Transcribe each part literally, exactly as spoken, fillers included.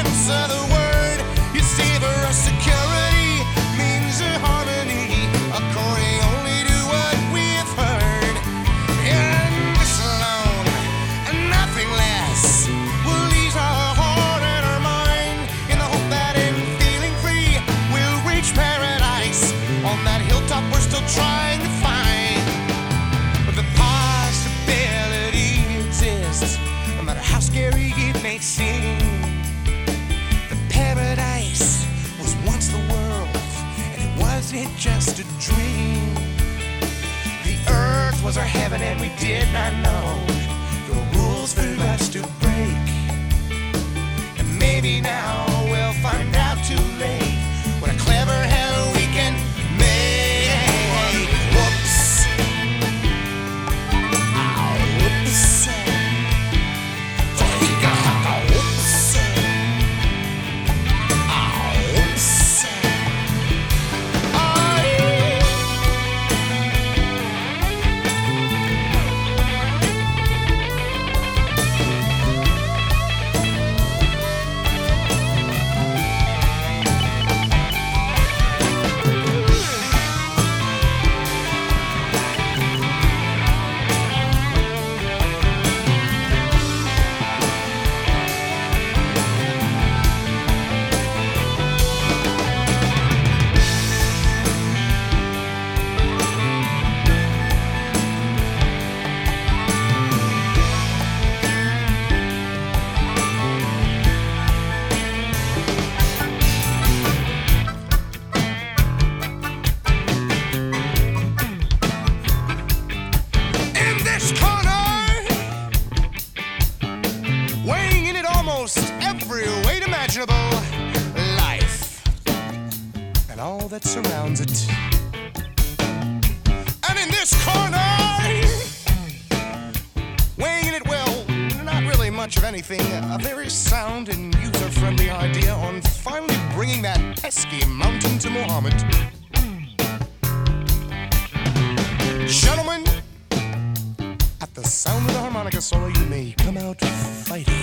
sense of the word. You see, for us, security means a harmony, according only to what we've heard. And this alone, and nothing less, will ease our heart and our mind, in the hope that in feeling free, we'll reach paradise on that hilltop we're still trying to find. But the possibility exists, no matter how scary it may seem. The paradise was once the world, and it wasn't just a dream. The earth was our heaven, and we did not know the rules for us to break. And maybe now we'll find out too late what a clever hell we can make. Whoops. Oh, whoops. Whoops. Oh, whoops. Oh, yeah. In this corner, weighing in it almost every weight imaginable, life and all that surrounds it. And in this corner, weighing in it, well, not really much of anything, a very sound and user-friendly idea on finally bringing that pesky mountain to Muhammad. Gentlemen, at the sound of the harmonica solo, you may come out fighting.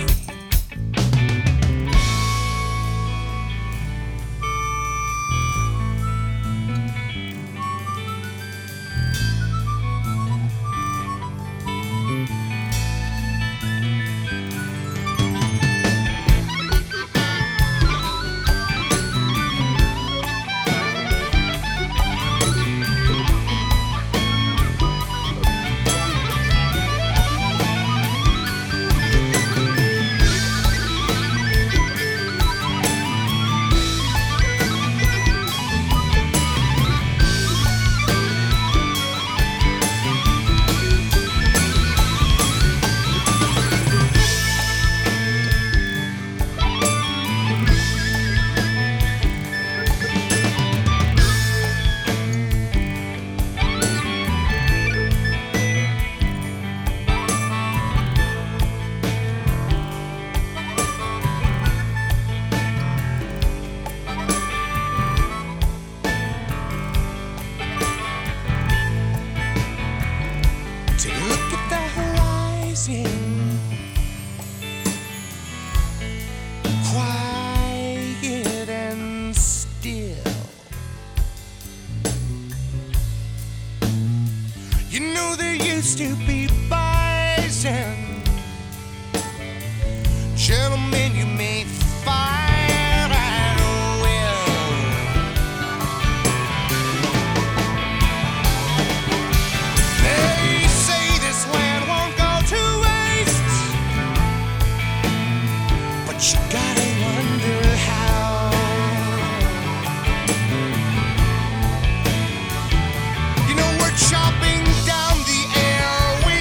Take a look at the horizon, quiet and still. You know there used to be bison. Gentlemen, you may fight at will. They say this land won't go to waste, but you gotta wonder how. You know we're chopping down the air we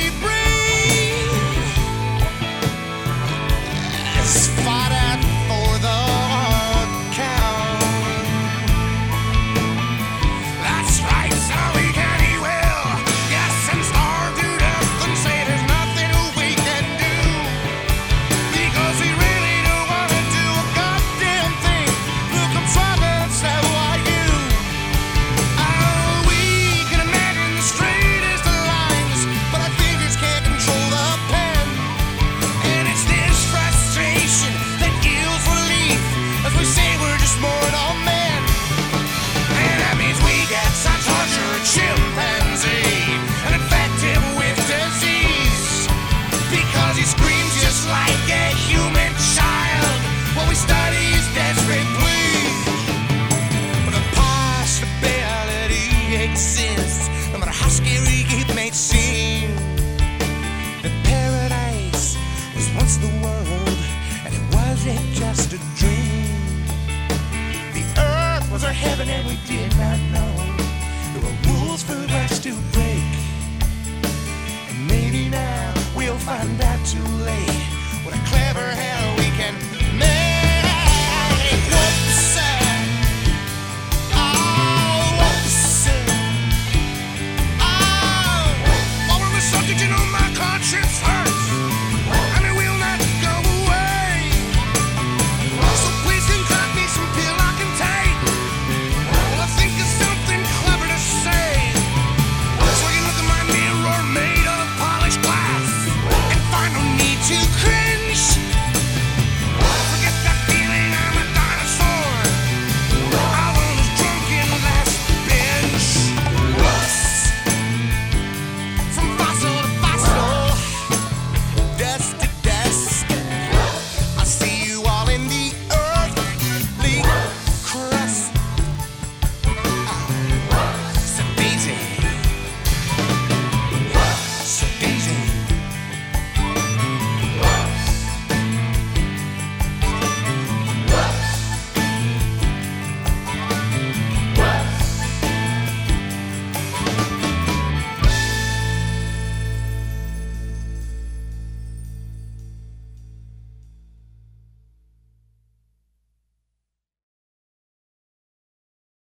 desperate pleas. But the possibility exists, no matter how scary it may seem. The paradise was once the world, and it wasn't just a dream. The earth was our heaven, and we did not know there were rules for us to break. And maybe now we'll find out too late what a clever